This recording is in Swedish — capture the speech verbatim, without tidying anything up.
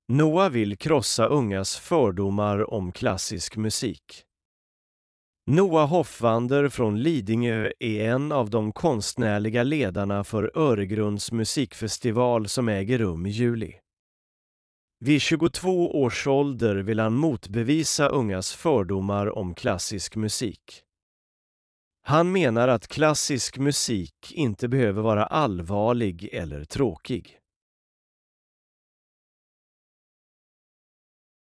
Noah vill krossa ungas fördomar om klassisk musik. Noah Hoffwander från Lidingö är en av de konstnärliga ledarna för Öregrunds musikfestival som äger rum i juli. Vid tjugotvå års ålder vill han motbevisa ungas fördomar om klassisk musik. Han menar att klassisk musik inte behöver vara allvarlig eller tråkig.